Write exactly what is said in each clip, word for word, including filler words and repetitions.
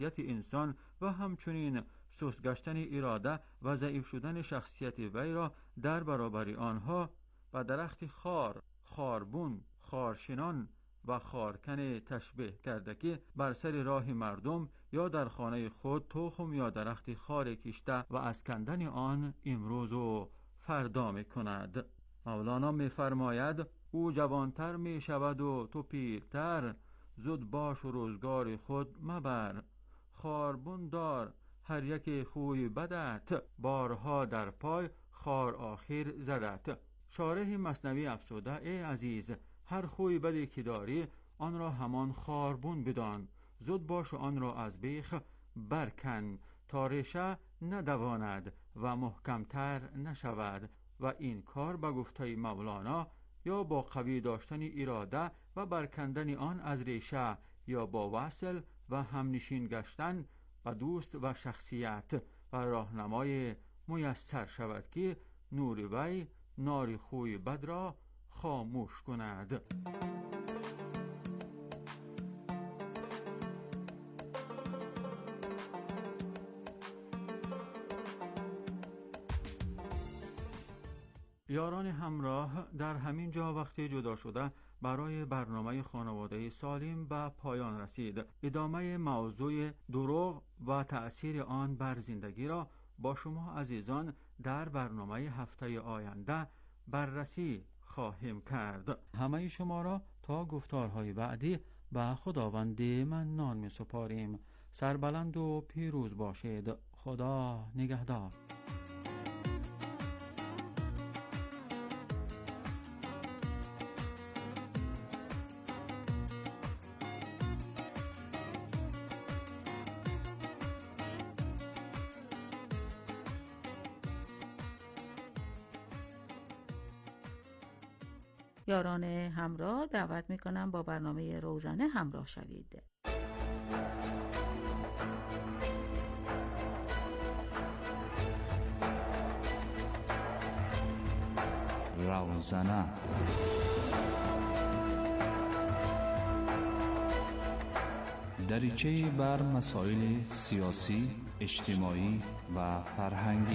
انسان و همچنین سستگشتن اراده و ضعیف شدن شخصیت وی را در برابر آنها و درخت خار، خاربون، خارشنان و خارکن تشبیه کرده که بر سر راه مردم یا در خانه خود تخم یا درخت خار کشته و از کندن آن امروز و فردا می کند. مولانا می فرماید او جوانتر می شود و تو پیرتر، زود باش و روزگار خود مبر. خاربون دار هر یک خوی بدت، بارها در پای خار آخر زدت. شارح مثنوی افسوده ای عزیز، هر خوی بدی که داری آن را همان خاربون بدان، زود باش و آن را از بیخ برکن تا ریشه ندواند و محکمتر نشود. و این کار به گفته مولانا یا با قوی داشتن اراده و برکندن آن از ریشه یا با وصل و همنشین گشتن و دوست و شخصیت و راهنمای میسر شود که نور وی نار خوی بد را خاموش کند. یاران همراه، در همین جا وقتی جدا شده برای برنامه خانواده سالم به پایان رسید. ادامه موضوع دروغ و تأثیر آن بر زندگی را با شما عزیزان در برنامه هفته آینده بررسی خواهیم کرد. همه شما را تا گفتارهای بعدی به خداوند منان می سپاریم. سربلند و پیروز باشید. خدا نگهدار. یاران همراه دعوت میکنم با برنامه روزانه همراه شوید. روزانه دریچه بر مسائل سیاسی، اجتماعی و فرهنگی.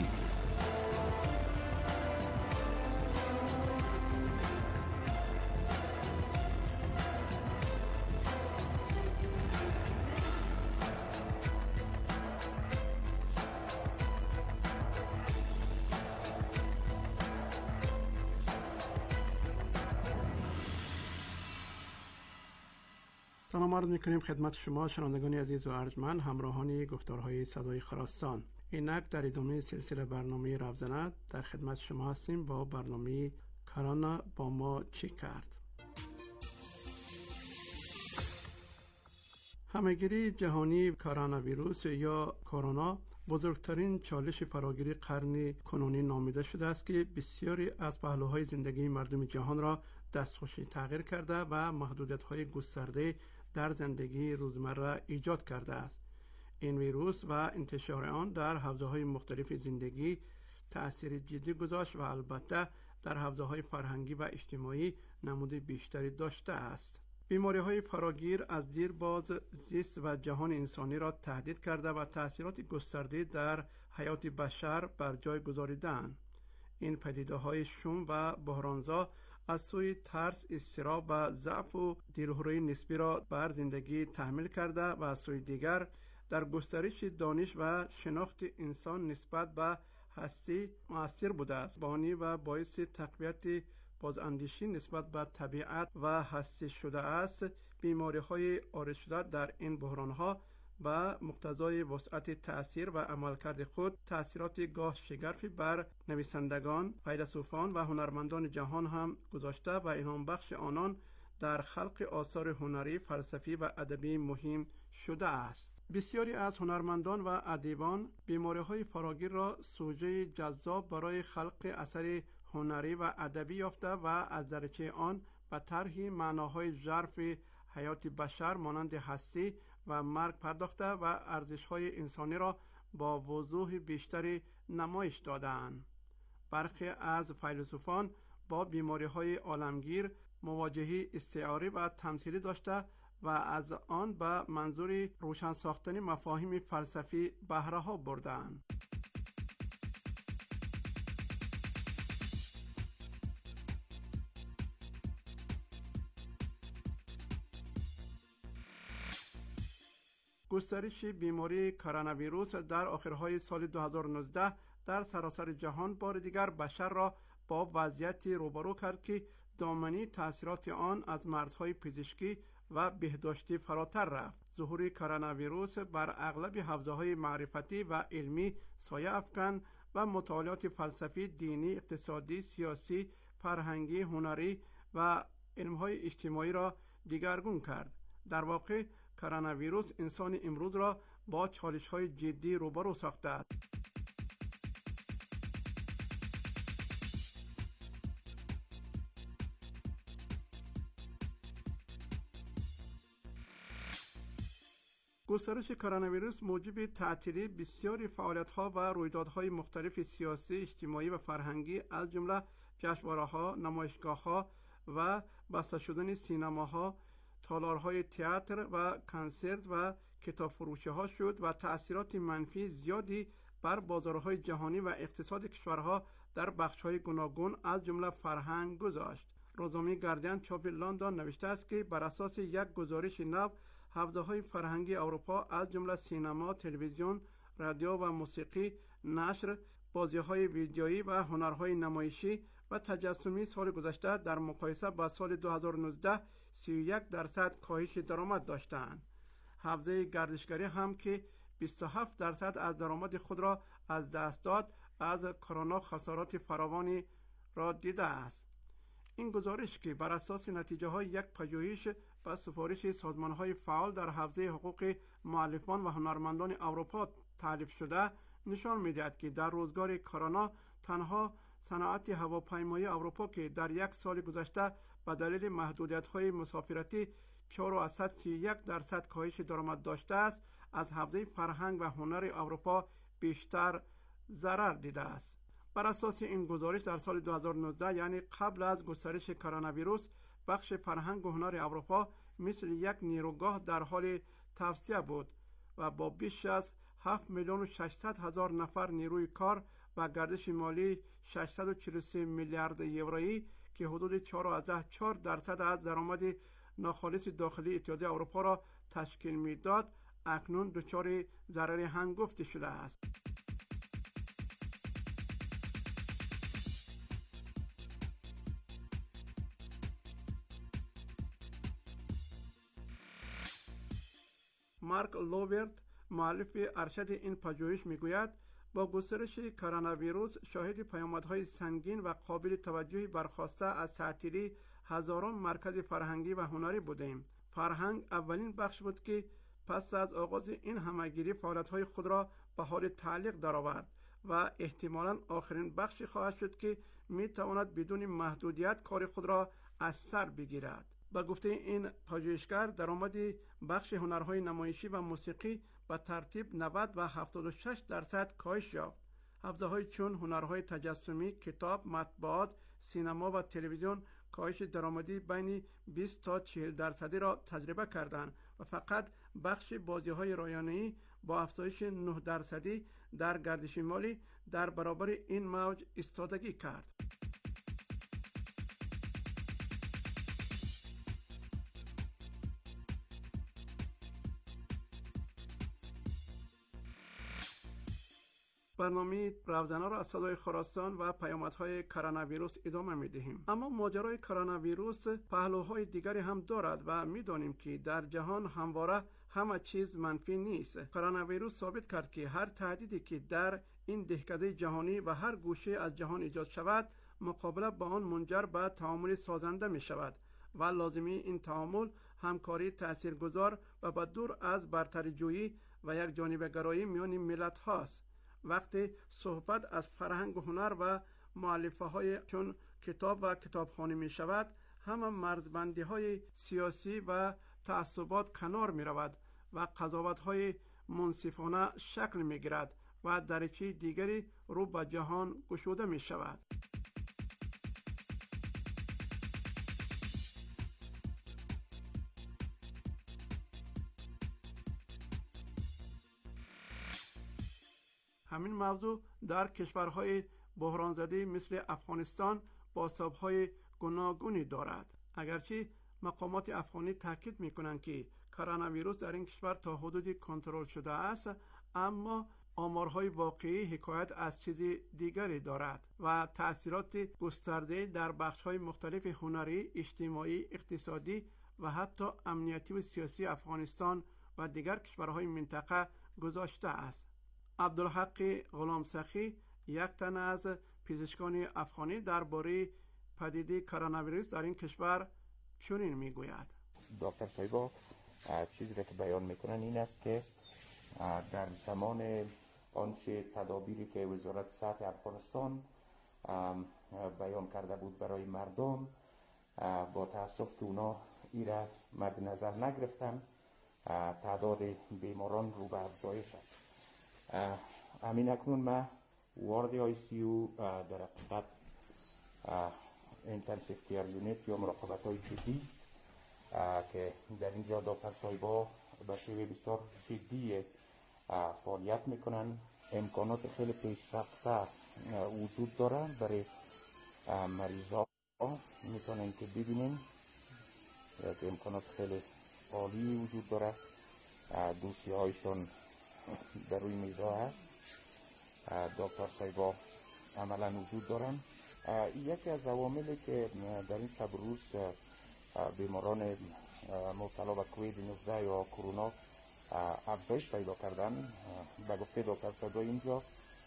سلام عرض می‌کنیم خدمت شما شنوندگان عزیز و ارجمند، همراهان گفتارهای صدای خراسان. اینک در ادامه سلسله برنامه روزانه در خدمت شما هستیم با برنامه کرونا با ما چی کرد. همه‌گیری جهانی کرونا ویروس یا کرونا بزرگترین چالش فراگیری قرن کنونی نامیده شده است که بسیاری از پهلوهای زندگی مردم جهان را دستخوش تغییر کرده و محدودیت‌های گسترده در زندگی روزمره ایجاد کرده است. این ویروس و انتشار آن در حوزه‌های مختلف زندگی تأثیر جدی گذاشت و البته در حوزه‌های فرهنگی و اجتماعی نمود بیشتری داشته است. بیماری‌های فراگیر از دیر باز زیست و جهان انسانی را تهدید کرده و تأثیرات گسترده در حیات بشر بر جای گذاریدند. این پدیده‌های شوم و بحرانزا از سوی ترس، اضطراب و ضعف و دلهوری نسبی را بر زندگی تحمیل کرده و از سوی دیگر در گسترش دانش و شناخت انسان نسبت به هستی مؤثر بوده است. بانی و باعث تقویت بازاندیشی نسبت به طبیعت و هستی شده است. بیماری‌های عارض شده در این بحران‌ها و مقتضای وسعت تأثیر و عملکرد خود تأثیرات گاه شگرفی بر نویسندگان، فیلسوفان و هنرمندان جهان هم گذاشته و الهام بخش آنان در خلق آثار هنری، فلسفی و ادبی مهم شده است. بسیاری از هنرمندان و ادیبان بیماری‌های فراگیر را سوژه جذاب برای خلق اثر هنری و ادبی یافته و از درجه آن به طرح معناهای ژرف حیات بشر مانند هستی و مرگ پرداخته و ارزش‌های انسانی را با وضوح بیشتری نمایش دادند. برخی از فیلسوفان با بیماری‌های عالمگیر مواجهه استعاری و تمثیلی داشته و از آن به منظور روشن ساختن مفاهیم فلسفی بهره ها بردند. گسترش بیماری کرونا ویروس در آخرهای سال دو هزار و نوزده در سراسر جهان بار دیگر بشر را با وضعیتی روبرو کرد که دامنی تأثیرات آن از مرزهای پزشکی و بهداشتی فراتر رفت. ظهور کرونا ویروس بر اغلب حوزه‌های معرفتی و علمی سایه افکند و مطالعات فلسفی، دینی، اقتصادی، سیاسی، فرهنگی، هنری و علم‌های اجتماعی را دیگرگون کرد. در واقع کرونا ویروس انسان امروز را با چالش‌های جدی روبرو ساخته است. گسترش کرونا ویروس موجب تعطیلی بسیاری فعالیت‌ها و رویدادهای مختلف سیاسی، اجتماعی و فرهنگی از جمله جشنواره‌ها، نمایشگاه‌ها و بسته شدن سینماها، تالارهای تئاتر و کنسرت و کتاب فروشی‌ها شد و تأثیرات منفی زیادی بر بازارهای جهانی و اقتصاد کشورها در بخش‌های گوناگون از جمله فرهنگ گذاشت. روزنامه گاردین چاپ لندن نوشته است که بر اساس یک گزارش نو، حوزه‌های فرهنگی اروپا از جمله سینما، تلویزیون، رادیو و موسیقی، نشر، بازی‌های ویدیویی و هنرهای نمایشی و تجسمی سال گذشته در مقایسه با سال دو هزار و نوزده سی و یک درصد کاهش درآمد داشتند. حوزه گردشگری هم که بیست و هفت درصد از درآمد خود را از دست داد، از کرونا خسارات فراوانی را دیده است. این گزارش که بر اساس نتیجه های یک پژوهش و سفارش سازمان های فعال در حوزه حقوق مؤلفان و هنرمندان اروپا تألیف شده نشان می‌دهد که در روزگار کرونا تنها صنعت هواپیمایی اروپا که در یک سال گذشته به دلیل محدودیت‌های مسافرتی چهار و سی و یک درصد کاهش درآمد داشته است، از حوزه فرهنگ و هنر اروپا بیشتر ضرر دیده است. بر اساس این گزارش در سال دو هزار و نوزده یعنی قبل از گسترش کرونا ویروس، بخش فرهنگ و هنر اروپا مثل یک نیروگاه در حال توسعه بود و با بیش از هفت میلیون و ششصد هزار نفر نیروی کار و گردش مالی ششصد و چهل و سه میلیارد یورویی که حدود چهار و چهار درصد از درآمد ناخالص داخلی اتحادیه اروپا را تشکیل میداد، اکنون دچار ضرر هنگفتی شده است. مارک لوبرت، مؤلف ارشد این پژوهش، میگوید با گسترش کرونا ویروس شاهد پیامدهای سنگین و قابل توجهی برخاسته از تعطیلی هزاران مرکز فرهنگی و هنری بودیم. فرهنگ اولین بخش بود که پس از آغاز این همهگیری فعالیت‌های خود را به حال تعلیق درآورد و احتمالاً آخرین بخشی خواهد شد که میتواند بدون محدودیت کار خود را از سر بگیرد. با گفته این پژوهشگر، درآمد بخش هنرهای نمایشی و موسیقی به ترتیب نود و هفتاد و شش درصد کاهش یافت. حوزه‌های چون هنرهای تجسمی، کتاب، مطبوعات، سینما و تلویزیون کاهش درآمدی بین بیست تا چهل درصدی را تجربه کردند و فقط بخش بازی‌های رایانه‌ای با افزایش نه درصدی در گردش مالی در برابر این موج ایستادگی کرد. برنامه روزانه را از صدای خراسان و پیامدهای کرونا ویروس ادامه می‌دهیم. اما ماجرای کرونا ویروس پهلوهای دیگری هم دارد و می‌دانیم که در جهان همواره همه چیز منفی نیست. کرونا ویروس ثابت کرد که هر تهدیدی که در این دهکده جهانی و هر گوشه از جهان ایجاد شود، مقابله با آن منجر به تعامل سازنده می‌شود و لازمی این تعامل همکاری تاثیرگذار و با دور از برتری‌جویی و یک جانبه‌گرایی میان ملت‌هاست. وقتی صحبت از فرهنگ و هنر و مؤلفه های چون کتاب و کتابخوانی می شود، همه مرزبندی های سیاسی و تعصبات کنار می رود و قضاوت های منصفانه شکل می گیرد و دریچه دیگری رو به جهان گشوده می شود. همین موضوع در کشورهای بحران زده مثل افغانستان بازتاب‌های گوناگونی دارد. اگرچه مقامات افغانی تاکید می‌کنند که کرونا ویروس در این کشور تا حدودی کنترل شده است، اما آمارهای واقعی حکایت از چیز دیگری دارد و تأثیرات گسترده در بخش‌های مختلف هنری، اجتماعی، اقتصادی و حتی امنیتی و سیاسی افغانستان و دیگر کشورهای منطقه گذاشته است. عبدالحق غلامسخی، یک تن از پزشکان افغانی، درباره پدیده کرونا ویروس در این کشور چنین میگوید: دکتر صاحبا چیزی که بیان میکنن این است که در زمان آنچه تدابیری که وزارت صحت افغانستان بیان کرده بود برای مردم، با تاسف که اونا ایره مد نظر نگرفتن، تعداد بیماران رو به افزایش است. همین اکنون ما وارد آی سی یو در حقیقت اینتنسیو کیر یونیت یا مراقبت های جدی است که در اینجا دکتر صاحبا به شیوه بسیار جدی فعالیت میکنن. امکانات خیلی پیشرفته وجود داره برای مریضا، میتونن که ببینیم که امکانات خیلی عالی وجود داره. دوسیه هایشون در روی میزا هست، دکتر صاحبا عملا وجود دارن. یکی از عواملی که در این شب روز بیماران مبتلا به کووید نوزده یا کرونا افزایش پیدا کردن، به گفته دکتر صاحبا اینجا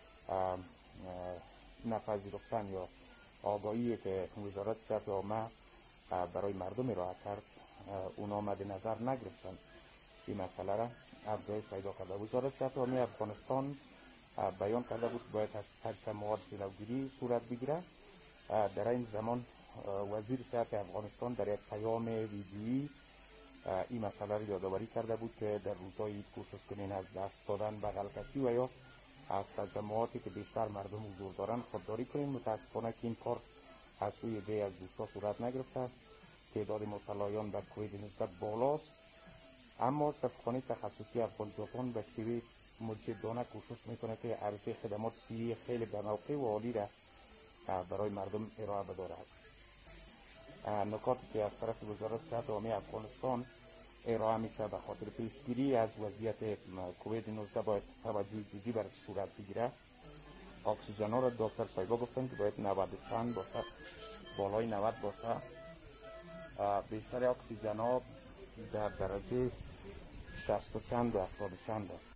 نپذیرفتن یا آگاهی که وزارت صحت عامه برای مردم ارائه کرد اونا مد نظر نگرفتن. این مسئله را افزایش پیدا کرده. وزارت صحت عامه افغانستان بیان کرده بود باید از تجمعات جلوگیری صورت بگیره. در این زمان وزیر صحت افغانستان در یک پیام ویدیویی این مسئله را یادآوری کرده بود که در روزهای عید کوشش کنین از دست دادن بغل کشی و یا از تجمعاتی که بیشتر مردم حضور دارن خودداری کنین. متاسفانه که این کار از سوی عده از دوستا صورت نگرفته. تعداد مبتلایان به کووید نوزده بالاست، اما سفارتخانه تخصصی افغان ژاپن به شیوه مجدانه کوشش میکنه که عرضه خدمات صحی خیلی بناوقع و عالی را برای مردم ارائه بدارد. نکاتی که از طرف وزارت صحت عامه افغانستان ارائه میشه به خاطر پیشگیری از وضعیت کووید نوزده باید توجه جدی برش صورت بگیره. اکسیژن ها را دکتر صاحبا گفتن که باید نود چند باشه، بالای نود باشه. بیشتر اکسیژن ها در درجه شصت چند و هفتاد چند است.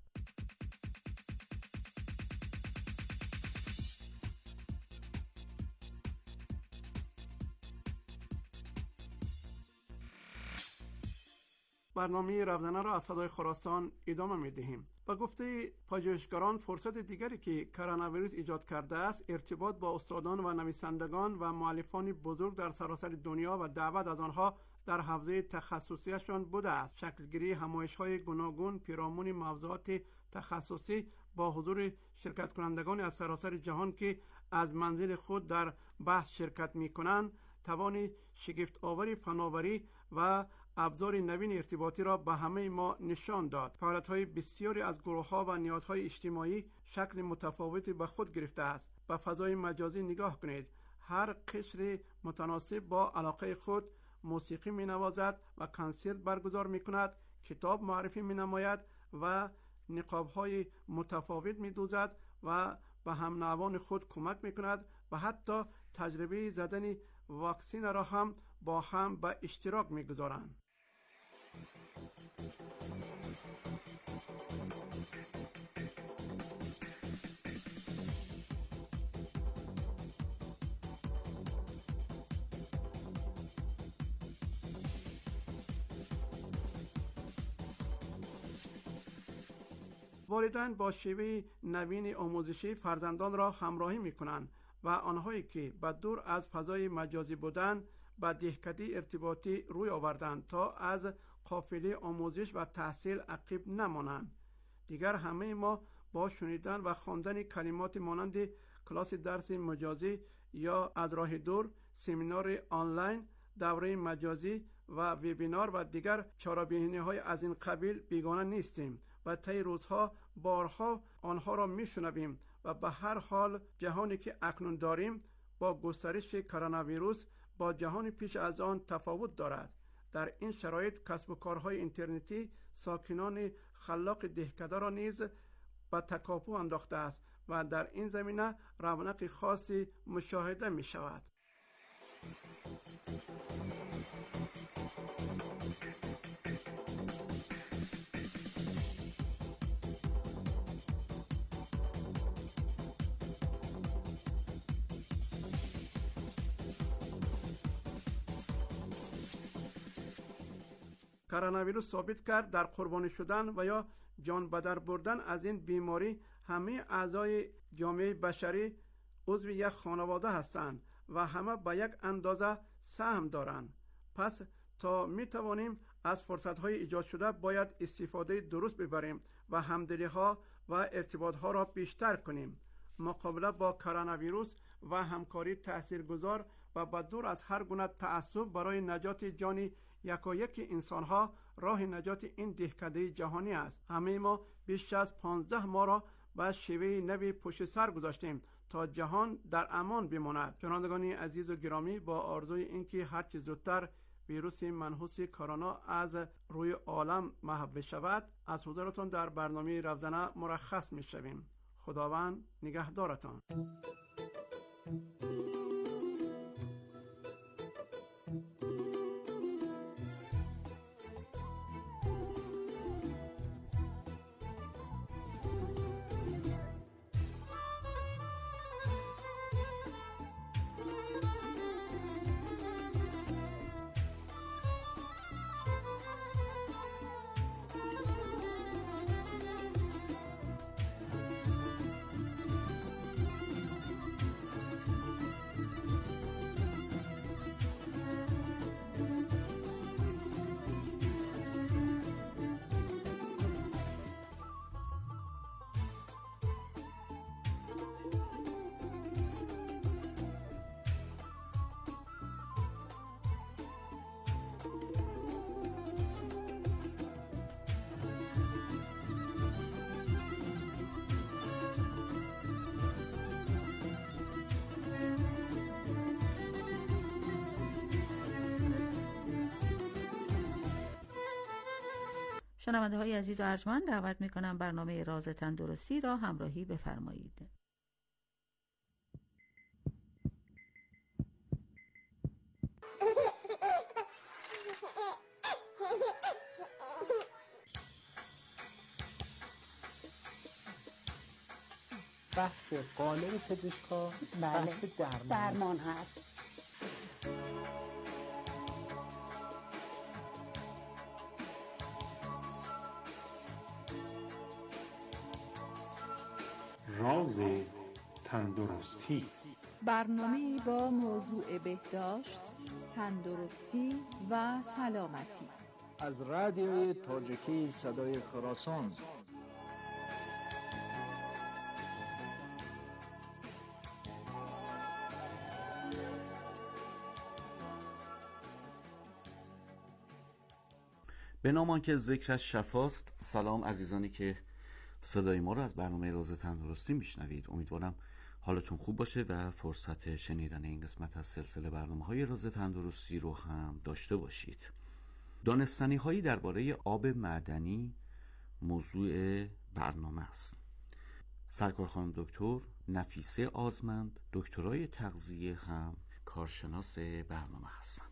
برنامه ربزنه را از صدای خراسان ادامه می دهیم. با گفته پژوهشگران، فرصت دیگری که کرونا ویروس ایجاد کرده است ارتباط با استادان و نویسندگان و مؤلفان بزرگ در سراسر دنیا و دعوت از آنها در حوزه تخصصیشان بوده است. شکلگیری همایش‌های گوناگون پیرامون موضوعات تخصصی با حضور شرکت کنندگان از سراسر جهان که از منزل خود در بحث شرکت می‌کنند، توان شگفت آوری فناوری و ابزار نوین ارتباطی را به همه ما نشان داد. فعالیت‌های بسیاری از گروه‌ها و نهادهای اجتماعی شکل متفاوتی به خود گرفته است. به فضای مجازی نگاه کنید. هر قشر متناسب با علاقه خود موسیقی می نوازد و کنسرت برگزار می کند، کتاب معرفی می نماید و نقاب‌های متفاوت می دوزد و به هم نوعان خود کمک می کند و حتی تجربه زدن واکسین را هم با هم به اشتراک می گذارند. والدین با شیوه نوین آموزشی فرزندان را همراهی می کنند و آنهایی که به دور از فضای مجازی بودند به دهکده ارتباطی روی آوردند تا از قافله آموزش و تحصیل عقب نمانند. دیگر همه ما با شنیدن و خواندن کلمات مانند کلاس درس مجازی یا از راه دور، سمینار آنلاین، دوره مجازی و وبینار و دیگر چاره‌بینی‌های از این قبیل بیگانه نیستیم و طی روزها بارها آنها را میشنویم و به هر حال جهانی که اکنون داریم با گسترش کرونا ویروس با جهان پیش از آن تفاوت دارد. در این شرایط کسب و کارهای اینترنتی ساکنان خلاق دهکده را نیز به تکاپو انداخته است و در این زمینه رونق خاصی مشاهده می شود. کرونا ویروس ثابت کرد در قربانی شدن و یا جان به در بردن از این بیماری همه اعضای جامعه بشری عضو یک خانواده هستند و همه به یک اندازه سهم دارند. پس تا می توانیم از فرصت‌های ایجاد شده باید استفاده درست ببریم و همدلی‌ها و ارتباط‌ها را بیشتر کنیم. مقابله با کرونا ویروس و همکاری تاثیرگذار و با دور از هر گونه تعصب برای نجات جان یکایک انسان‌ها راه نجات این دهکده جهانی است. همه ما بیش از پانزده ماه را به شیوه نوی پشت سر گذاشتیم تا جهان در امان بماند. شنوندگان عزیز و گرامی، با آرزوی اینکه هر چه زودتر ویروس منحوس کرونا از روی عالم محو شود، از حضورتان در برنامه روزانه مرخص می‌شویم. خداوند نگهدارتان. شنونده های عزیز و ارجمند، دعوت می کنم برنامه راز تندرستی را همراهی بفرمایید. بحث قالب پزشکا بحث درمان, درمان هست. راز تندرستی، برنامه با موضوع بهداشت، تندرستی و سلامتی از رادیوی تاجیکی صدای خراسان. به نام آنکه ذکرش شفاست. سلام عزیزانی که صدای ما رو از برنامه راز تندرستی میشنوید. امیدوارم حالتون خوب باشه و فرصت شنیدن این قسمت از سلسله برنامه‌های راز تندرستی رو هم داشته باشید. دانستنی هایی درباره آب معدنی موضوع برنامه است. سرکار خانم دکتر نفیسه آزمند، دکترای تغذیه، هم کارشناس برنامه هستن.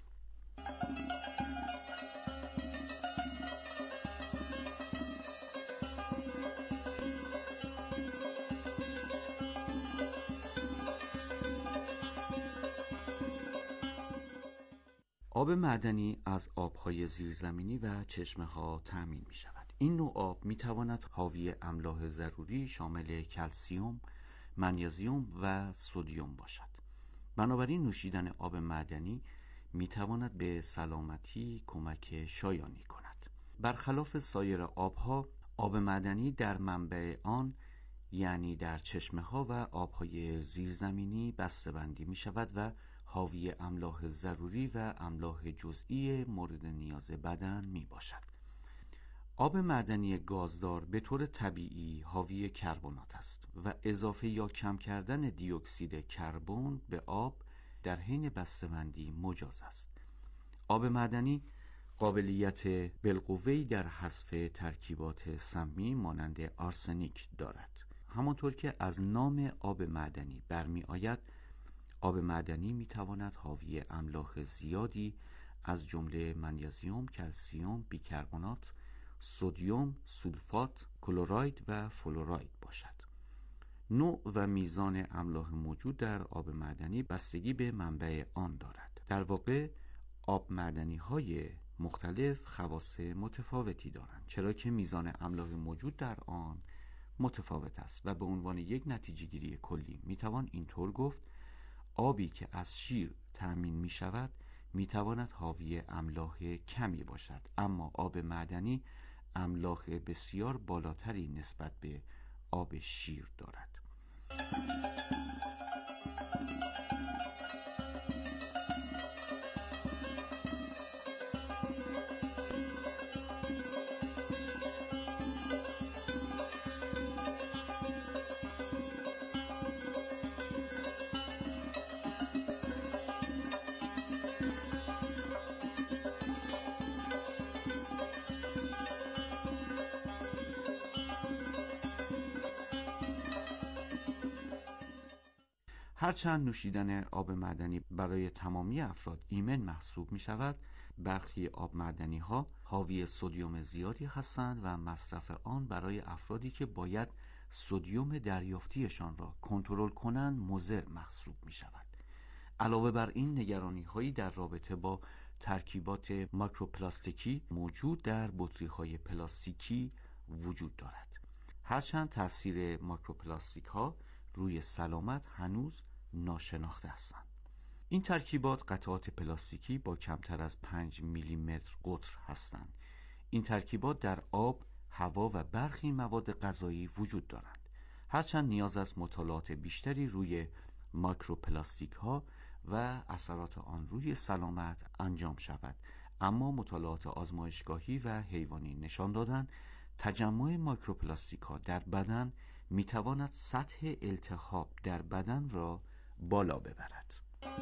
آب معدنی از آبهای زیرزمینی و چشمه ها تأمین می شود. این نوع آب می تواند حاوی املاح ضروری شامل کلسیم، منیزیم و سدیم باشد. بنابراین نوشیدن آب معدنی می تواند به سلامتی کمک شایانی کند. برخلاف سایر آبها، آب معدنی در منبع آن یعنی در چشمه ها و آبهای زیرزمینی بسته‌بندی می شود و حاوی املاح ضروری و املاح جزئی مورد نیاز بدن می باشد. آب معدنی گازدار به طور طبیعی حاوی کربنات است و اضافه یا کم کردن دی اکسید کربن به آب در حین بسته‌بندی مجاز است. آب معدنی قابلیت بالقوه‌ای در حذف ترکیبات سمی مانند آرسنیک دارد. همانطور که از نام آب معدنی برمی آید، آب معدنی می تواند حاوی املاح زیادی از جمله منیزیم، کلسیم، بیکربنات، سدیم، سولفات، کلراید و فلوراید باشد. نوع و میزان املاح موجود در آب معدنی بستگی به منبع آن دارد. در واقع آب معدنی های مختلف خواص متفاوتی دارند، چرا که میزان املاح موجود در آن متفاوت است و به عنوان یک نتیجه گیری کلی میتوان اینطور گفت آبی که از شیر تأمین می شود می تواند حاوی املاح کمی باشد، اما آب معدنی املاح بسیار بالاتری نسبت به آب شیر دارد. هرچند نوشیدن آب معدنی برای تمامی افراد ایمن محسوب می شود، برخی آب معدنی ها حاوی سدیم زیادی هستند و مصرف آن برای افرادی که باید سدیم دریافتیشان را کنترل کنند مضر محسوب می شود. علاوه بر این، نگرانی هایی در رابطه با ترکیبات مایکروپلاستیکی موجود در بطری های پلاستیکی وجود دارد. هرچند تاثیر مایکروپلاستیک ها روی سلامت هنوز ناشناخته هستند. این ترکیبات قطعات پلاستیکی با کمتر از پنج میلی متر قطر هستند. این ترکیبات در آب، هوا و برخی مواد غذایی وجود دارند. هرچند نیاز است مطالعات بیشتری روی مایکروپلاستیک ها و اثرات آن روی سلامت انجام شود، اما مطالعات آزمایشگاهی و حیوانی نشان دادند تجمع مایکروپلاستیک ها در بدن می تواند سطح التهاب در بدن را بالا ببرد.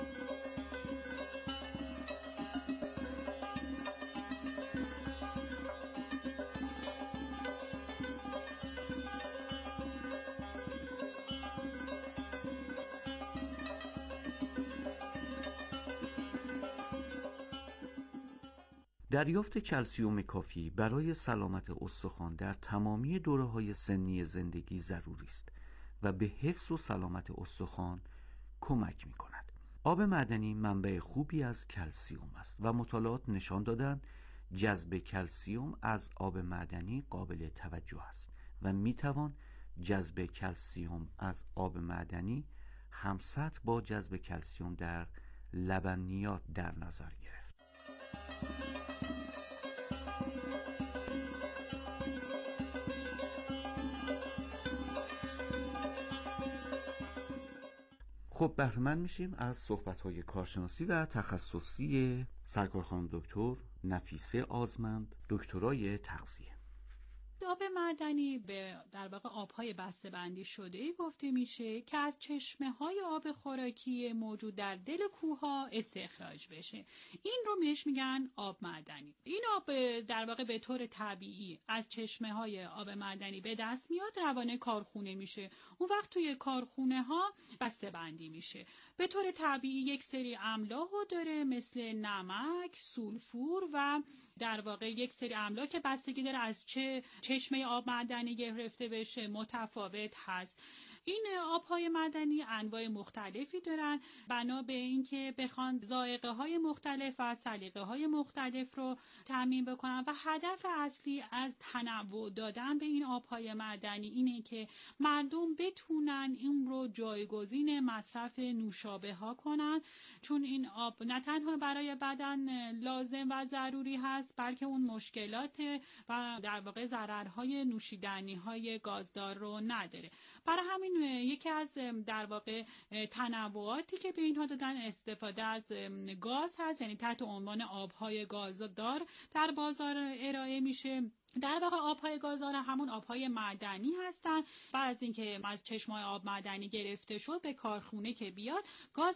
دریافت کلسیم کافی برای سلامت استخوان در تمامی دوره‌های سنی زندگی ضروری است و به حفظ و سلامت استخوان کمک می‌کند. آب معدنی منبع خوبی از کلسیم است و مطالعات نشان دادند جذب کلسیم از آب معدنی قابل توجه است و می‌توان جذب کلسیم از آب معدنی همسط با جذب کلسیم در لبنیات در نظر گرفت. خب بهره مند میشیم از صحبت‌های کارشناسی و تخصصی سرکار خانم دکتر نفیسه آزمند، دکترای تغذیه. آب معدنی به در واقع آب‌های بسته‌بندی شده‌ای گفته میشه که از چشمه‌های آب خوراکی موجود در دل کوه‌ها استخراج بشه. این رو بهش میگن آب معدنی. این آب در واقع به طور طبیعی از چشمه‌های آب معدنی به دست میاد، روانه کارخونه میشه. اون وقت توی کارخونه‌ها بسته‌بندی میشه. به طور طبیعی یک سری املاحو داره مثل نمک، سولفور و در واقع یک سری املاح که بستگی داره از چه چشمه آب معدنی گرفته بشه متفاوت هست. این آب‌های معدنی انواع مختلفی دارن، بنا به اینکه بخوان ذائقه‌های مختلف و سلیقه‌های مختلف رو تامین بکنن و هدف اصلی از تنوع دادن به این آب‌های معدنی اینه که مردم بتونن این رو جایگزین مصرف نوشابه ها کنن، چون این آب نه تنها برای بدن لازم و ضروری هست بلکه اون مشکلات و در واقع ضررهای نوشیدنی‌های گازدار رو نداره. برای همین یکی از در واقع تنوعاتی که به اینها دادن استفاده از گاز هست، یعنی تحت عنوان آب‌های گازدار در بازار ارائه میشه. در واقع آبهای گازدار همون آبهای معدنی هستن. بعد از اینکه از چشمه‌های آب معدنی گرفته شد به کارخونه که بیاد، گاز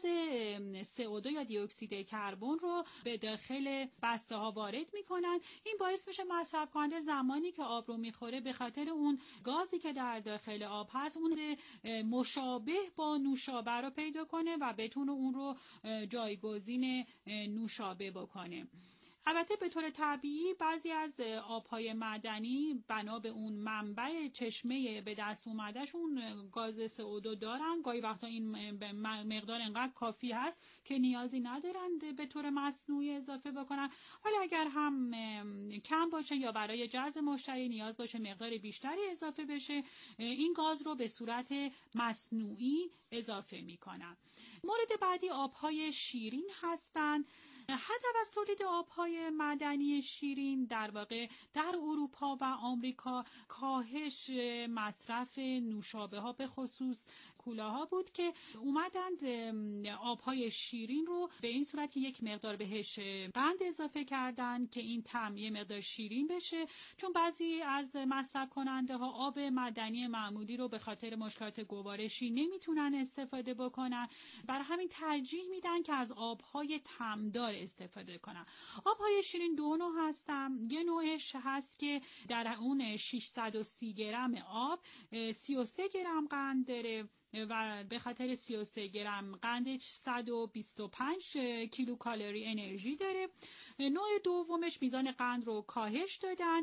سی او دو یا دی اکسید کربن رو به داخل بسته ها وارد میکنن. این باعث میشه مصرف کننده زمانی که آب رو میخوره به خاطر اون گازی که در داخل آب هست اون مشابه با نوشابه رو پیدا کنه و بتونه اون رو جایگزین نوشابه بکنه. البته به طور طبیعی بعضی از آبهای معدنی بنا به اون منبع چشمه به دست اومدهشون گاز سی او دو دارن. گاهی وقتا این مقدار انقدر کافی هست که نیازی ندارن به طور مصنوعی اضافه بکنن. ولی اگر هم کم باشه یا برای جذب مشتری نیاز باشه مقدار بیشتری اضافه بشه، این گاز رو به صورت مصنوعی اضافه میکنن. مورد بعدی آبهای شیرین هستند. هدف از تولید آبهای معدنی شیرین در واقع در اروپا و آمریکا کاهش مصرف نوشابه ها به خصوص کولاها بود که اومدند آبهای شیرین رو به این صورت که یک مقدار بهش قند اضافه کردن که این طعم یه مقدار شیرین بشه، چون بعضی از مصرف کننده ها آب معدنی معمولی رو به خاطر مشکلات گوارشی نمیتونن استفاده بکنن، برای همین ترجیح میدن که از آبهای طعمدار استفاده کنن. آبهای شیرین دو نوع هستن. یه نوعش هست که در اون ششصد و سی گرم آب سی و سه گرم قند داره و به خاطر سی و سه گرم قندش صد و بیست و پنج کیلو کالری انرژی داره. نوع دومش میزان قند رو کاهش دادن،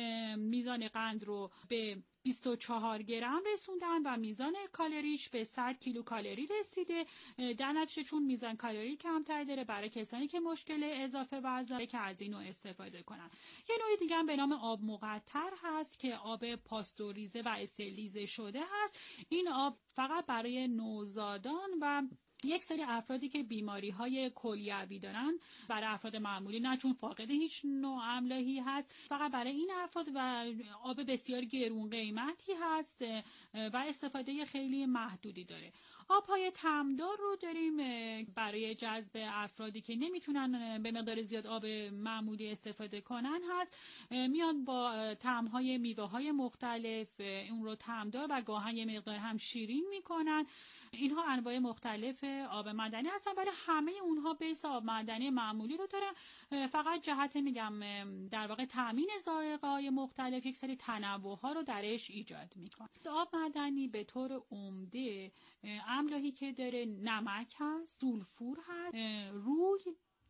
میزان قند رو به بیست و چهار گرم رسوندن و میزان کالریش به صد کیلو کالری رسیده. در نتیجه چون میزان کالری کمتر داره برای کسانی که مشکل اضافه وزن داره که از اینو استفاده کنن. یه نوع دیگه هم به نام آب مقطر هست که آب پاستوریزه و استریلیزه شده هست. این آب فقط برای نوزادان و یک سری افرادی که بیماری های کلیوی دارن، برای افراد معمولی نه چون فاقد هیچ نوع املاحی هست، فقط برای این افراد و آب بسیار گرون قیمتی هست و استفاده خیلی محدودی داره. آبهای طعمدار رو داریم برای جذب افرادی که نمیتونن به مقدار زیاد آب معمولی استفاده کنن هست، میان با طعمهای میوه‌های مختلف اون رو طعمدار و گاهن یه مقدار هم شیرین میکنن. اینها انواع مختلف آب معدنی هستن ولی همه اونها بیس آب معدنی معمولی رو دارن، فقط جهت میگم در واقع تامین ذائقه‌های مختلف یک سری تنوع‌ها رو درش ایجاد میکنه. آب معدنی به طور عمده املاحی که داره نمک هست، سولفور هست، روی،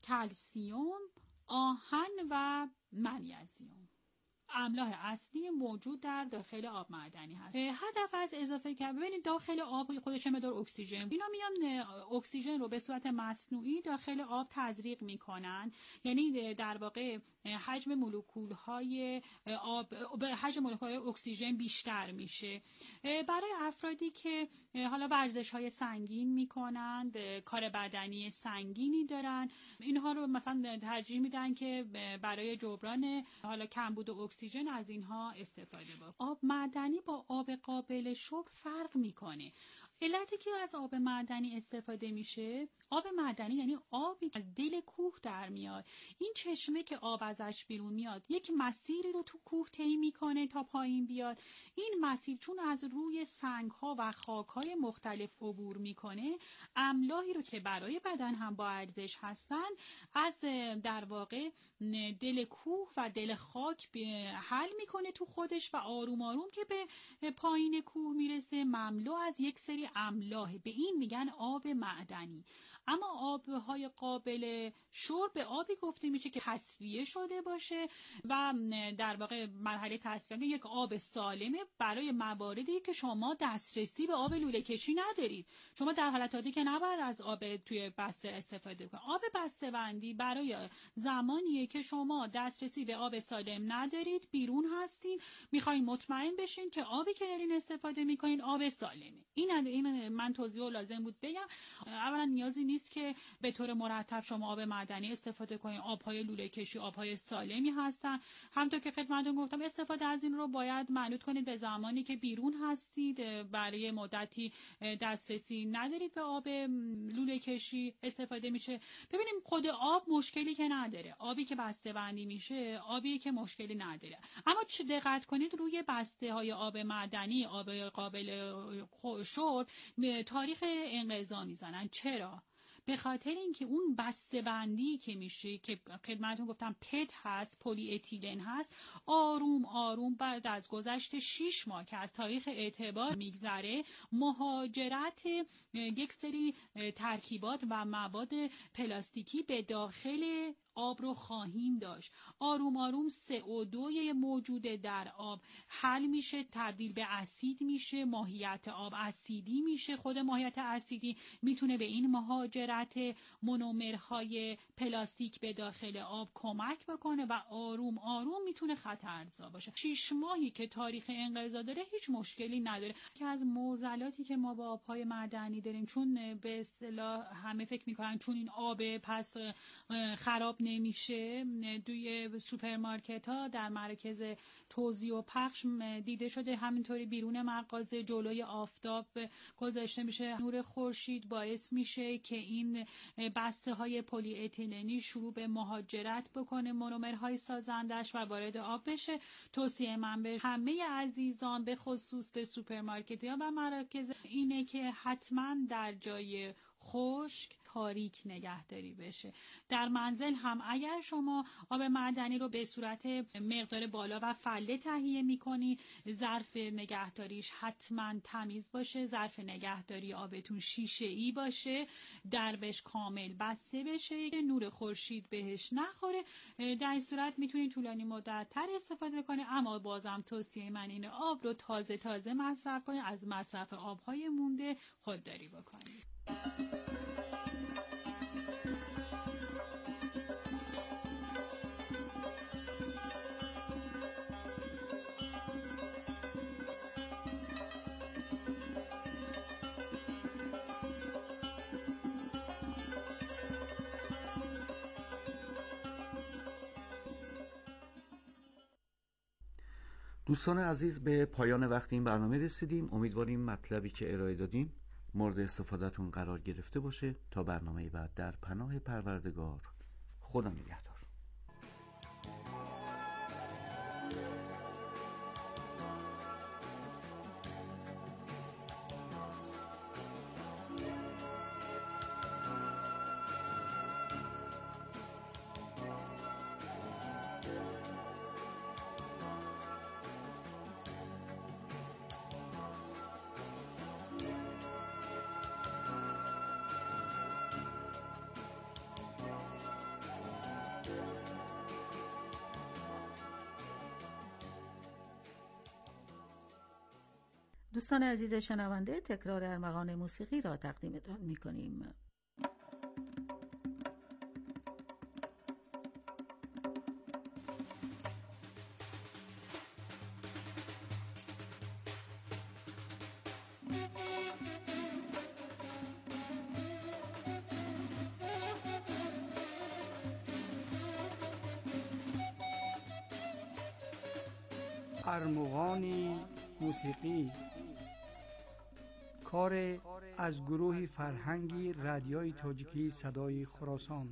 کلسیم، آهن و منیزیم. املاح اصلی موجود در داخل آب معدنی هست. هدف از اضافه کردن، ببینید داخل آب خودش مقدار اکسیژن، اینا میان اکسیژن رو به صورت مصنوعی داخل آب تزریق میکنن، یعنی در واقع حجم مولکول های آب، حجم مولکول های اکسیژن بیشتر میشه. برای افرادی که حالا ورزش های سنگین میکنند، کار بدنی سنگینی دارن، اینها رو مثلا ترجیح میدن که برای جبران حالا کمبود اکسیژن از اینها استفاده بکنن. آب معدنی با آب قابل شرب فرق میکنه. علتی که از آب معدنی استفاده میشه، آب معدنی یعنی آبی از دل کوه در میاد. این چشمه که آب ازش بیرون میاد یک مسیری رو تو کوه طی میکنه تا پایین بیاد. این مسیر چون از روی سنگ‌ها و خاک‌های مختلف عبور میکنه، املاحی رو که برای بدن هم با ارزش هستن از در واقع دل کوه و دل خاک حل میکنه تو خودش و آروم آروم که به پایین کوه میرسه مملو از یک سری املاح. به این میگن آب معدنی. اما آبهای قابل شرب به آبی گفته میشه که تصفیه شده باشه و در واقع مرحله تصفیه یک آب سالمه برای مواردی که شما دسترسی به آب لوله کشی ندارید. شما در حالت عادی که نباید از آب توی بسته استفاده کنید. آب بسته بندی برای زمانیه که شما دسترسی به آب سالم ندارید، بیرون هستین، میخواین مطمئن بشین که آبی که دارین استفاده میکنین آب سالمه. این این من توضیح لازم بود بگم. اولا نیازی نیست که به طور مرتب شما آب معدنی استفاده کنید. آب‌های لوله کشی آب‌های سالمی هستن. همونطور که خدمتتون گفتم استفاده از این رو باید محدود کنید به زمانی که بیرون هستید، برای مدتی دسترسی ندارید به آب لوله کشی استفاده میشه. ببینیم خود آب مشکلی که نداره، آبی که بسته بندی میشه آبی که مشکلی نداره، اما چه دقت کنید روی بسته های آب معدنی، آب قابل شرب تاریخ انقضا میزنن. چرا؟ به خاطر اینکه اون بسته بندی که میشه که خدمتتون گفتم پت هست، پلی اتیلن هست، آروم آروم بعد از گذشت شش ماه که از تاریخ اعتبار میگذره مهاجرت یک سری ترکیبات و مواد پلاستیکی به داخل آب رو خواهیم داشت. آروم آروم سی او دو موجود در آب حل میشه، تبدیل به اسید میشه، ماهیت آب اسیدی میشه. خود ماهیت اسیدی میتونه به این مهاجرت مونومرهای پلاستیک به داخل آب کمک بکنه و آروم آروم میتونه خطرزا باشه. شش ماهی که تاریخ انقضا داره هیچ مشکلی نداره. که از معضلاتی که ما با آبهای معدنی داریم، چون به اصطلاح همه فکر میکنن چون این آب پس خراب نمیشه، توی سوپرمارکت ها در مرکز توزیع و پخش دیده شده همینطوری بیرون مغازه جلوی آفتاب گذاشته میشه. نور خورشید باعث میشه که این بسته های پلی اتیلنی شروع به مهاجرت بکنه مونومرهای سازندش و وارد آب بشه. توصیه من به همه عزیزان به خصوص به سوپرمارکت ها و مراکز اینه که حتما در جای خشک تاریک نگهداری بشه. در منزل هم اگر شما آب معدنی رو به صورت مقدار بالا و فله تهیه می‌کنی، ظرف نگهداریش حتما تمیز باشه، ظرف نگهداری آبتون شیشه‌ای باشه، دربش کامل بسته بشه، نور خورشید بهش نخوره. در این صورت میتونید طولانی مدت تر استفاده کنید، اما بازم توصیه من اینه آب رو تازه تازه مصرف کنید، از مصرف آب‌های مونده خودداری بکنید. دوستان عزیز، به پایان وقت این برنامه رسیدیم. امیدواریم مطلبی که ارائه دادیم مورد استفادهتون قرار گرفته باشه. تا برنامه بعد در پناه پروردگار، خدا نگهدار. دوستان عزیز شنونده، تکرار ارمغان موسیقی را تقدیمتان می‌کنیم. ارمغان موسیقی، کار از گروه فرهنگی رادیوی تاجیکی صدای خراسان.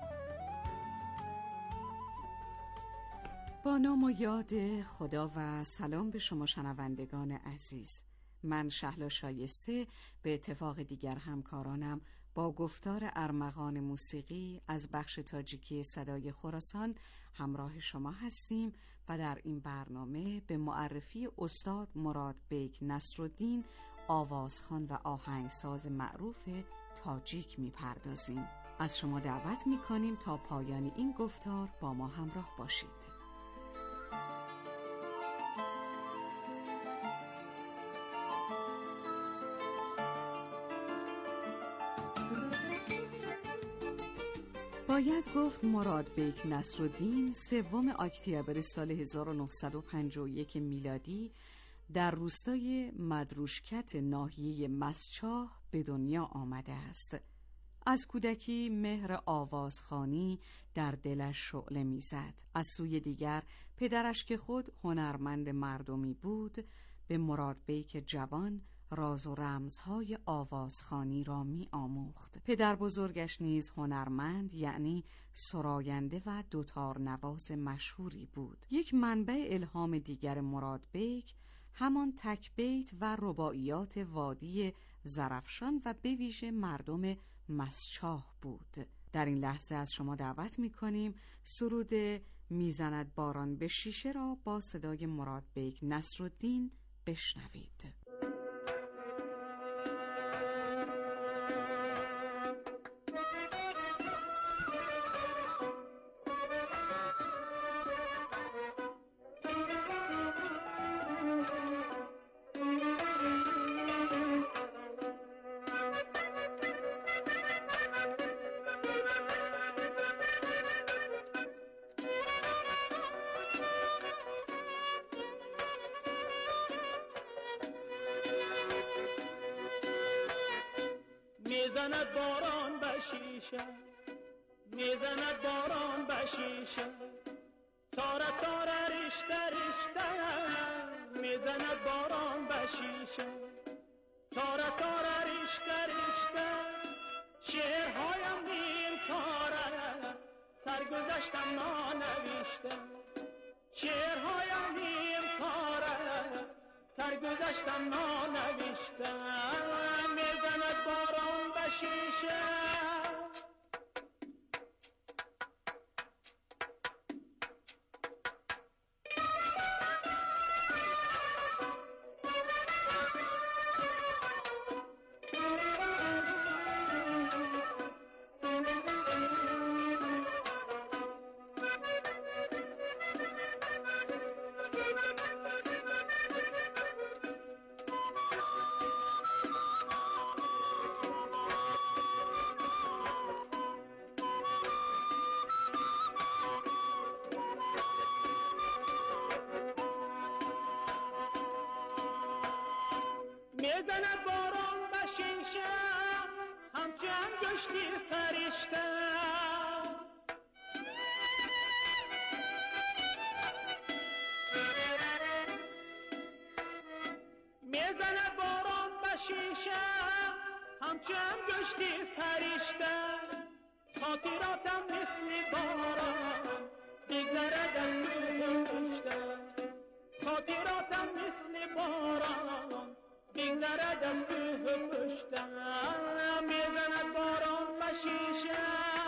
با نام و یاد خدا و سلام به شما شنوندگان عزیز. من شهلا شایسته به اتفاق دیگر همکارانم با گفتار ارمغان موسیقی از بخش تاجیکی صدای خراسان همراه شما هستیم و در این برنامه به معرفی استاد مراد بیگ نصرالدین، آوازخوان و آهنگساز معروف تاجیک می‌پردازیم. از شما دعوت می‌کنیم تا پایان این گفتار با ما همراه باشید. باید گفت مراد بیگ نصرالدین سوم اکتبر سال هزار و نهصد و پنجاه و یک میلادی در روستای مدروشکت ناحیه مسچاه به دنیا آمده است. از کودکی مهر آوازخوانی در دلش شعله می‌زد. از سوی دیگر پدرش که خود هنرمند مردمی بود، به مراد بیک جوان راز و رمزهای آوازخوانی را می آموخت. پدر بزرگش نیز هنرمند، یعنی سراینده و دوتار نواز مشهوری بود. یک منبع الهام دیگر مراد بیک همان تک بیت و رباعیات وادی زرفشان و به ویژه مردم مسچاه بود. در این لحظه از شما دعوت می کنیم سرود میزند باران به شیشه را با صدای مراد بیک نصرالدین بشنوید. میزند باران به شیشه، میزند باران به شیشه، تاره تاره رشته رشته، میزند باران به شیشه، تاره تاره رشته رشته، شعرهایم نیم تاره، سرگذشتم نانوشته، شعرهایم نیم تاره، سرگذشتم نانوشته، میزند باران به شیشه. میزند باران به شیشه، همچو انگشتی فرشته، میزند باران به شیشه، همچو انگشتی فرشته، خاطراتم مثل باران بگذرد از گذشته، خاطراتم مثل باران بگذرد از کوه پشتم، میزند باران به شیشه.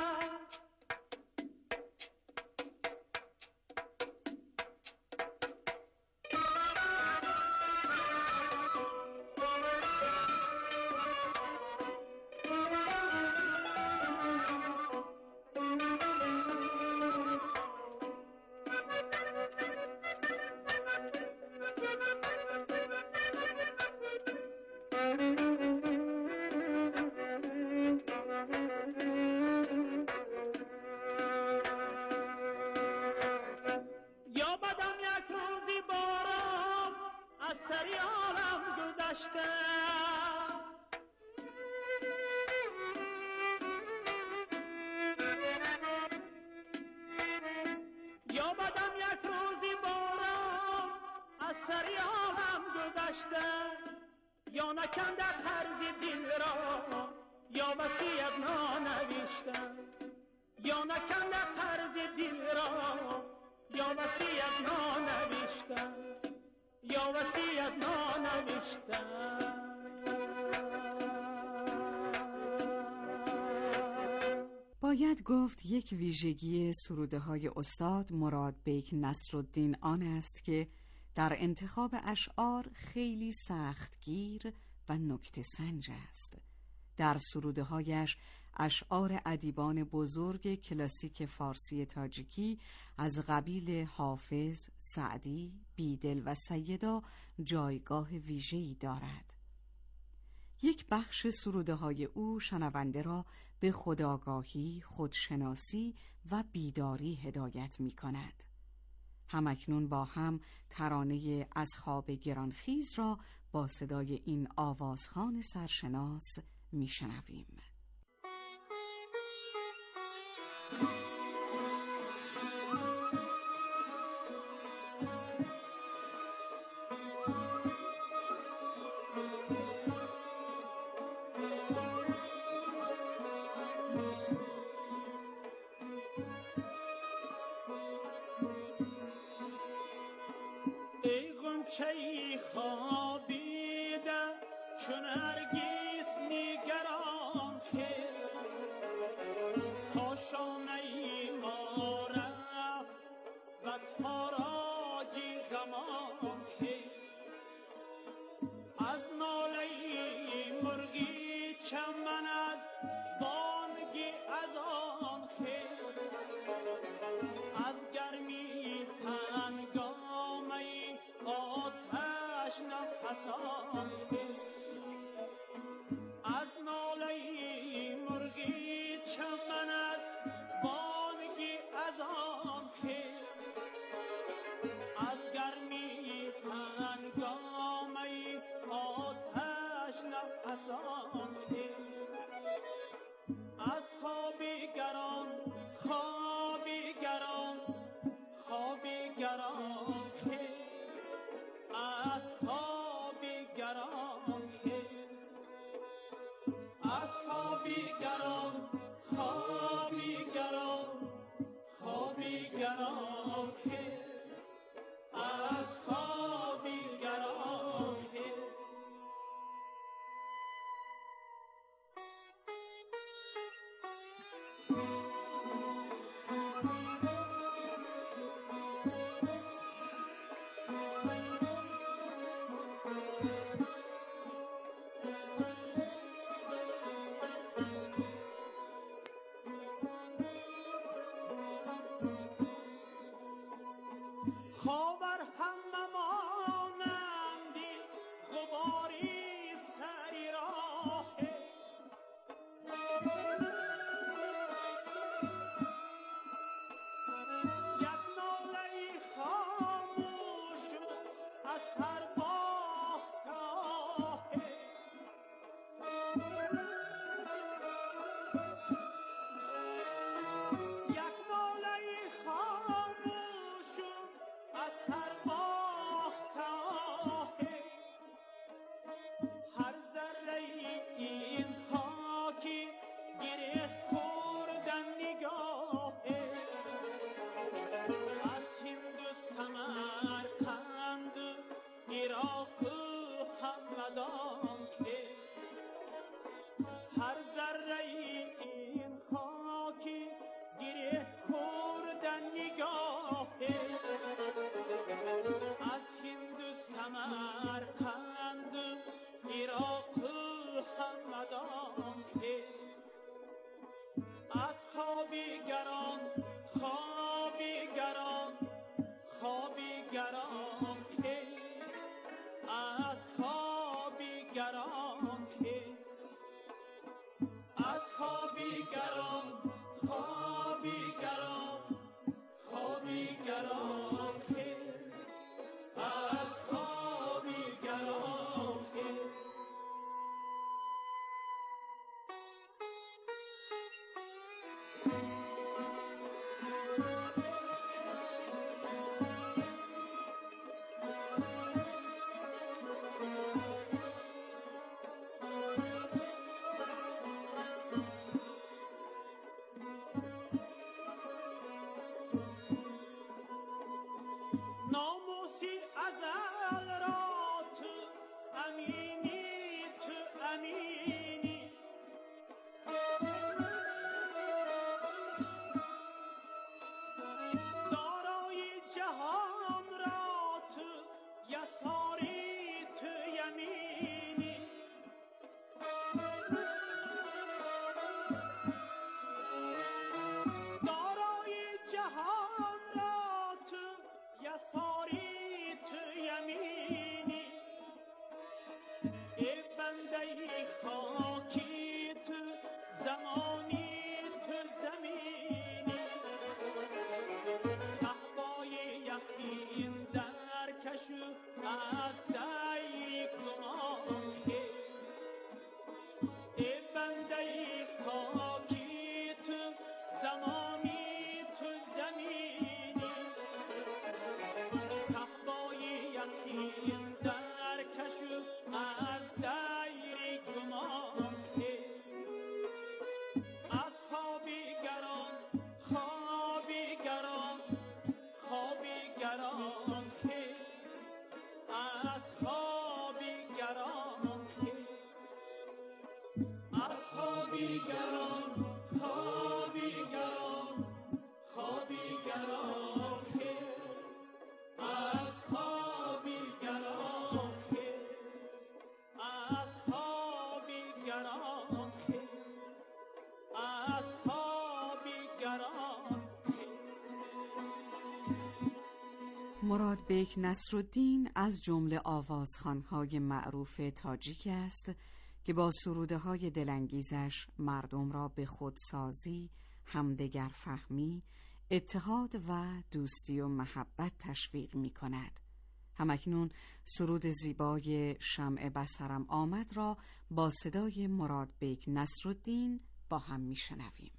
یا بدم یک روزی باران از سریالم گذشته، یا نکنده قرض دل را یا وصیت نانوشته، یا نکنده قرض دل را یا وصیت نانوشته، یا وصیت نانوشته. باید گفت یک ویژگی سروده های استاد مراد بیک نصرالدین آن است که در انتخاب اشعار خیلی سختگیر و نکته سنج است. در سروده هایش اشعار ادیبان بزرگ کلاسیک فارسی تاجیکی از قبیل حافظ، سعدی، بیدل و سیدا جایگاه ویژه‌ای دارد. یک بخش سروده های او شنونده را به خودآگاهی، خودشناسی و بیداری هدایت می کند. همکنون با هم ترانه از خواب گرانخیز را با صدای این آوازخوان سرشناس میشنویم. ای غنچه‌ای خوابیدم چون نرگس نگران که کاشانه ما رفت و تاراجی غمان که از ناله مرغی چمن از بانگی از آن که از گرمی هنگامه آتش نفسان که از ناله مرغی چمن از بانگی از آن که از گرمی هنگامه آتش نفسان که از خوابی گران خوابی گران خوابی گران که از خوابی گران که از خوابی گران خوابی گران خوابی گران که از خوابی گران که خاور هم مانندی غباری سری راه یک ناله خاموش از هر باه راه یک ناله خاموش از هر باه تاهه هر ذره این خاکی گره خوردن نگاهه از هند و سمرقند عراق و همدان که هر ذره این خاکی گره خوردن نگاهه از هند و سمرقند عراق و همدان که از خوابی گران خوابی گران خوابی گران که از خوابی گران که از خوابی گران خوابی گران خوابی گران که از خوابی گران که ناموسی ازل را تو امینی تو امینی دارای جهان را تو یساری تو یمینی دارای جهان را تو یساری تو یمینی ای بنده خاکی تو زمانی تو زمینی صحبای یخی خوابی گران خوابی گران خوابی گران که از خوابی گران که از خوابی گران که از خوابی گران مراد بیک نصرالدین از جمله آوازخوان‌های معروف تاجیک است که با سروده های دلانگیزش مردم را به خودسازی، همدیگر فهمی، اتحاد و دوستی و محبت تشویق می کند. همکنون سرود زیبای شمع بصرم آمد را با صدای مراد بیک نصرالدین با هم می شنویم.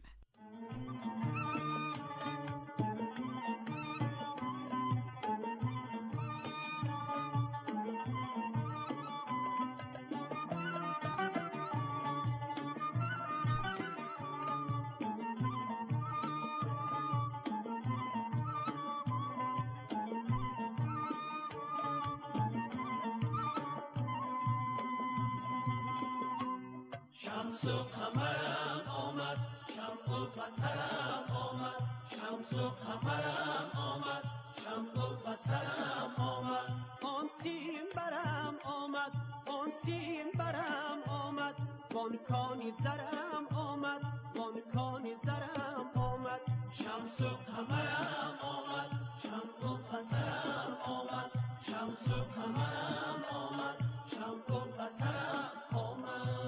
شمس و قمرم آمد شمع و بصرم آمد شمس و قمرم آمد شمع و بصرم آمد آن سیم برم آمد آن سیم برم آمد وان کانی زرم آمد وان کانی زرم آمد شمس و قمرم آمد شمع و بصرم آمد شمس و قمرم آمد شمع و بصرم آمد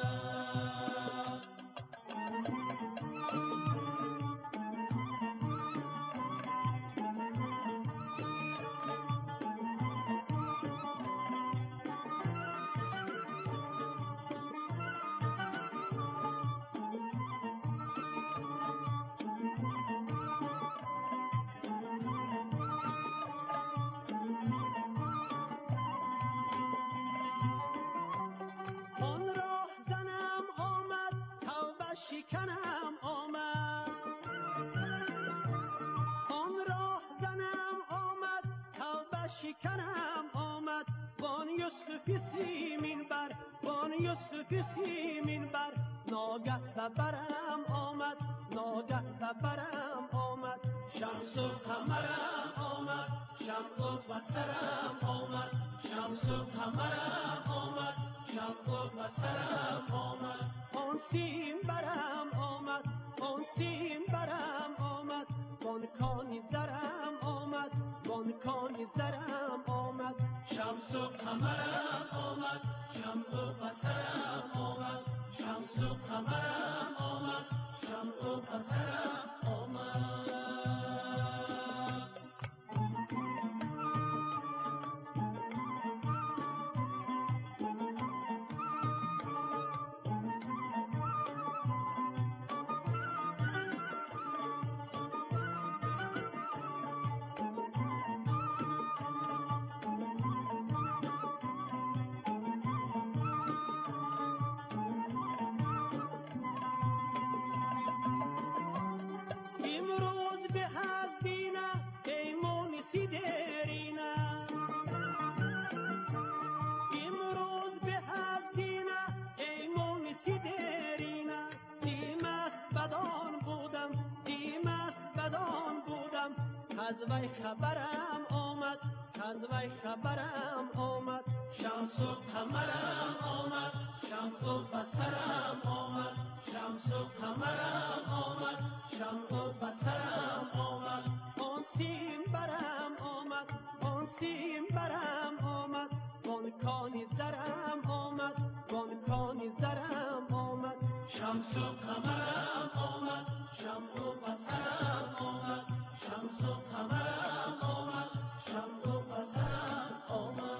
شکنم آمد آن راه زنم آمد توبه شکنم آمد وان یوسفی سیمین بر وان یوسفی سیمین بر ناگه برم آمد ناگه برم آمد شمس و قمرم آمد شمع و بصرم آمد شمس و قمرم آمد شمع و بصرم آمد آن سیم برم آمد آن سیم برم آمد وان کانی زرم آمد وان کانی زرم آمد شمس و قمرم آمد شمع و بصرم آمد شمس و قمرم آمد شمع و بصرم آمد امروز به هزدینه ای مونسی درینه امروز به هزدینه ای مونسی درینه دیمست بدان بودم دیمست بدان بودم از وی خبرم آمد از وی خبرم آمد شمس و قمرم آمد شمع و بصرم آمد شمس و قمرم آمد شمع و بصرم آمد آن سیم برم آمد آن سیم برم آمد وان کانی زرم آمد وان کانی زرم آمد شمس و قمرم آمد شمع و بصرم آمد شمس و قمرم آمد شمع و بصرم آمد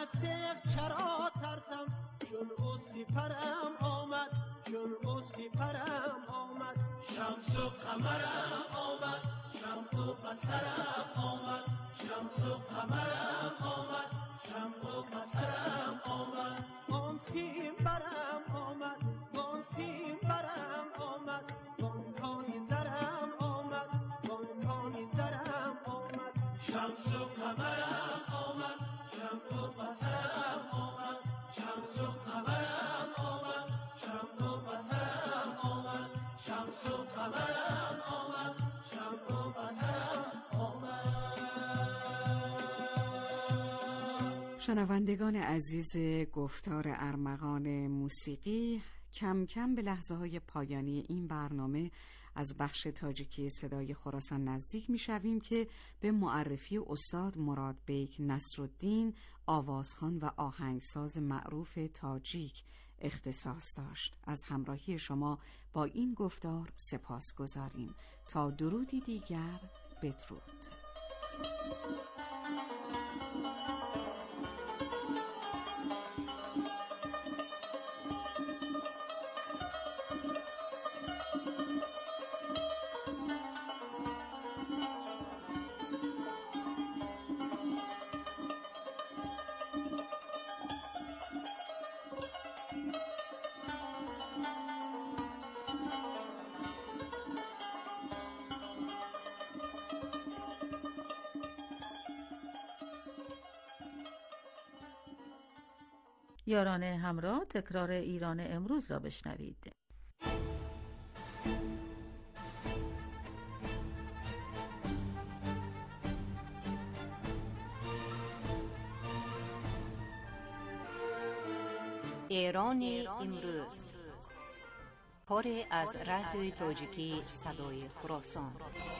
استق چرا ترسم چون او سپرم آمد چون او سپرم آمد شمس و قمرم آمد شمع و بصرم آمد شمس و قمرم آمد شمع و بصرم آمد آن سیم برم آمد آن سیم برم آمد آن کانی زرم آمد آن کانی زرم آمد شمس و قمرم آمد شمع و بصرم آمد شمس و قمرم آمد شمع و بصرم آمد شمس و قمرم آمد شمع و بصرم آمد. شنوندگان عزیز گفتار ارمغان موسیقی، کم کم به لحظه های پایانی این برنامه از بخش تاجیکی صدای خراسان نزدیک می شویم که به معرفی استاد مراد بیک نصرالدین، آوازخوان و آهنگساز معروف تاجیک اختصاص داشت. از همراهی شما با این گفتار سپاس گذاریم. تا درودی دیگر، بدرود. یاران همراه، تکرار ایران امروز را بشنوید. ایران امروز، کاری از رادیوی تاجیکی صدای خراسان.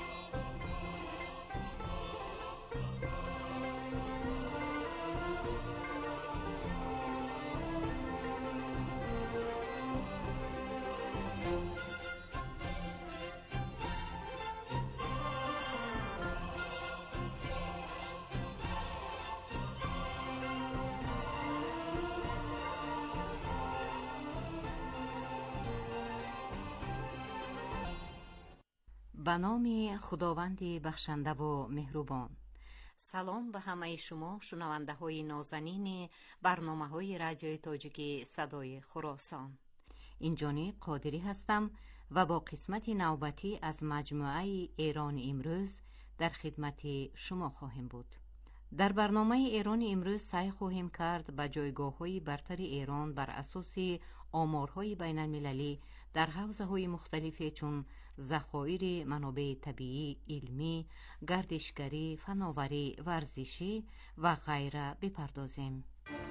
به نام خداوند بخشنده و مهربان. سلام به همه شما شنونده های نازنین برنامه های رادیوی تاجیکی صدای خراسان. این جانب قادری هستم و با قسمت نوبتی از مجموعه ایران امروز در خدمت شما خواهیم بود. در برنامه ایران امروز سعی خواهیم کرد به جایگاه‌های برتر ایران بر اساس آمارهای بین المللی در حوزه‌های مختلفی چون ذخایر منابع طبیعی، علمی، گردشگری، فناوری، ورزشی و غیره بپردازیم.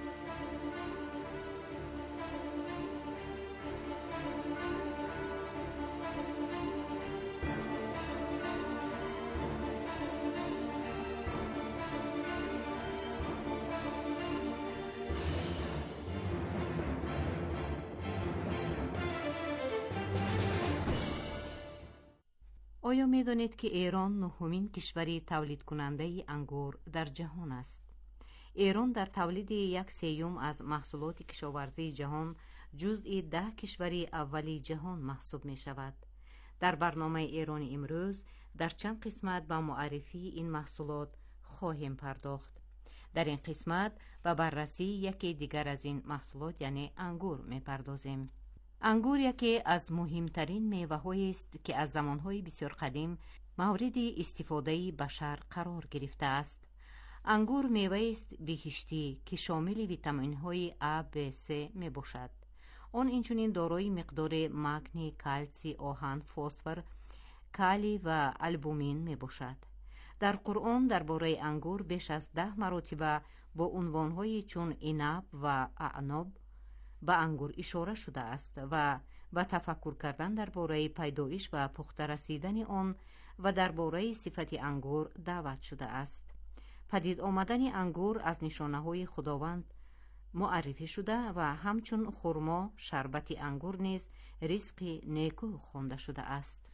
آیا می دانید که ایران نهمین کشوری تولید کننده انگور در جهان است؟ ایران در تولید یک سوم از محصولات کشاورزی جهان جزء ده کشوری اولی جهان محسوب می شود. در برنامه ایران امروز در چند قسمت به معرفی این محصولات خواهیم پرداخت. در این قسمت به بررسی یکی دیگر از این محصولات یعنی انگور می پردازیم. انگور یکی از مهمترین میوه‌هایی است که از زمانهای بسیار قدیم مورد استفاده بشر قرار گرفته است. انگور میوه است بهشتی که شامل ویتامین‌های A، B، C می باشد. آن اینچنین دارای مقدار مگنی، کلسی، آهن، فسفر، کالی و آلبومین می باشد. در قرآن درباره انگور بیش از ده مرتبه با عنوان‌های چون عنب و اعناب به انگور اشاره شده است و و تفکر کردن درباره پیدایش و پخته رسیدن آن و درباره صفت انگور دعوت شده است. پدید آمدن انگور از نشانه‌های خداوند معرفی شده و همچون خرما، شربت انگور نیز رزق نیکو خوانده شده است.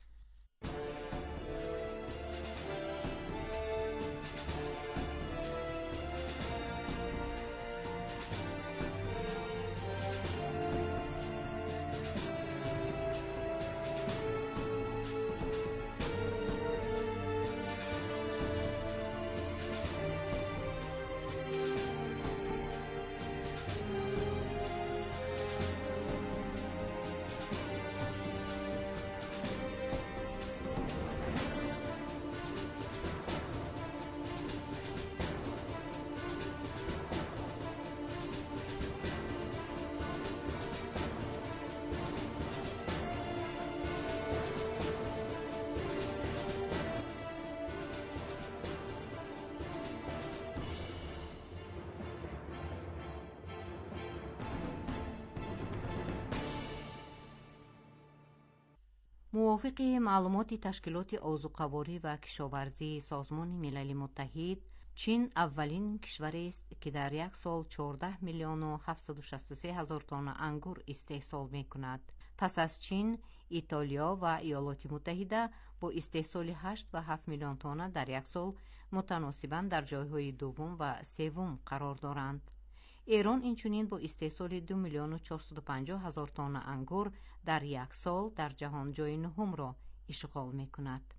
موافق معلومات تشکیلات آذوقه‌واری و کشاورزی سازمان ملل متحد، چین اولین کشوری است که در یک سال چهارده میلیون و هفتصد و شصت و سه هزار تن انگور استحصال می کند. پس از چین، ایتالیا و ایالات متحده با استحصال هشت و هفت میلیون تن در یک سال متناسباً در جایهای دوم و سوم قرار دارند. ایران اینچنین با استحصال دو میلیون و چهارصد و پنجاه هزار تن انگور در یک سال در جهان جای نهم را اشغال می کند.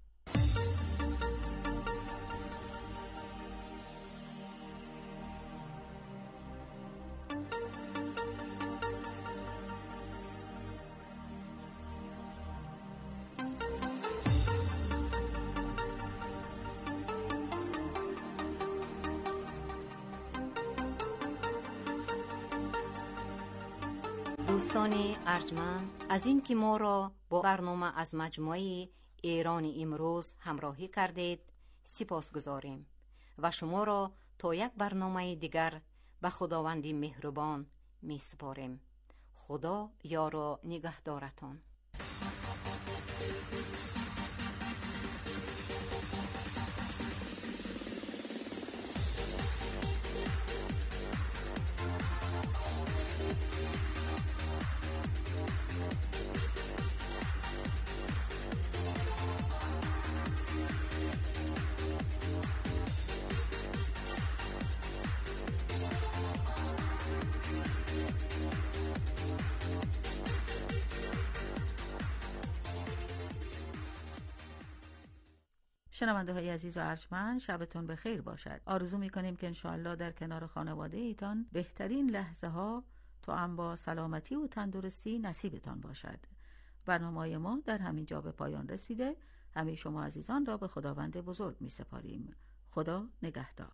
دوستان ارجمند، از این که ما را با برنامه از مجموعه ایران امروز همراهی کردید سپاس گذاریم و شما را تا یک برنامه دیگر به خداوند مهربان می سپاریم. خدا یار و نگهدارتان. شنونده های عزیز و ارجمند، شبتون بخیر باشد. آرزو میکنیم که انشاءالله در کنار خانواده ایتان بهترین لحظه ها تو هم با سلامتی و تندرستی نصیبتان باشد. برنامه ما در همین جا به پایان رسیده. همه شما عزیزان را به خداوند بزرگ می سپاریم. خدا نگهدار.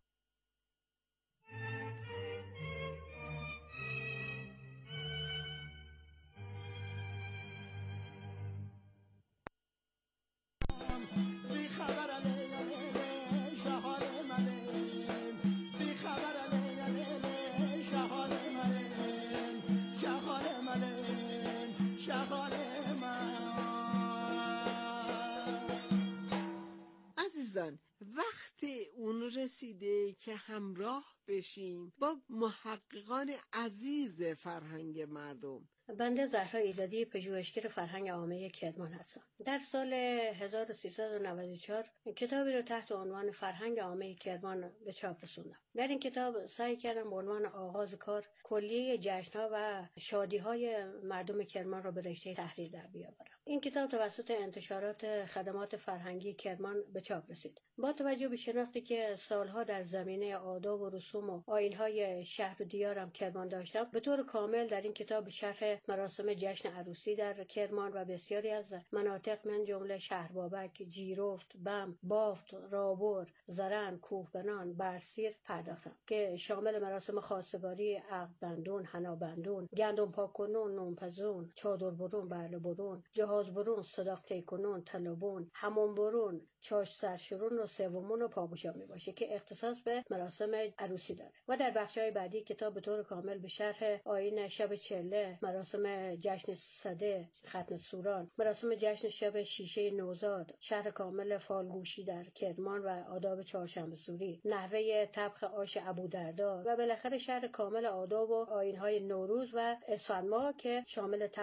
وقت اون رسیده که همراه بشیم با محققان عزیز فرهنگ مردم. بنده زهرا ایزدی، پژوهشگر فرهنگ عامه کرمان هستم. در سال هزار و سیصد و نود و چهار کتابی رو تحت عنوان فرهنگ عامه کرمان به چاپ رسوندم. در این کتاب سعی کردم به عنوان آغاز کار کلیه جشن‌ها و شادی‌های مردم کرمان را به رشته تحریر در بیاورم. این کتاب توسط انتشارات خدمات فرهنگی کرمان به چاپ رسید. با توجه به شناختی که سالها در زمینه آداب و رسوم و آیین‌های شهر و دیارم کرمان داشتم، به طور کامل در این کتاب شرح مراسم جشن عروسی در کرمان و بسیاری از مناطق من جمله شهربابک، جیرفت، بم، بافت، رابر، زرن، کوهبنان، برسیر پرداختم که شامل مراسم خواستگاری، عقدبندون، حنابندون، گندم پاکنون، نونپزون، چادر برون، برله برون، جهاز برون، صداق تیکنون، طلبون، حمام برون، چاش سرشورون و سومون و پابوشا می باشه که اختصاص به مراسم عروسی داره. و در بخش‌های بعدی کتاب به طور کامل به شرح آیین شب چله، مراسم جشن صده، ختن سوران، مراسم جشن شب شیشه نوزاد، شرح کامل فالگوشی در کرمان و آداب چهارشنبه سوری، نحوه طبخ آش ابودردا و بالاخره شرح کامل آداب و آیین‌های نوروز و اسفند ماه که شامل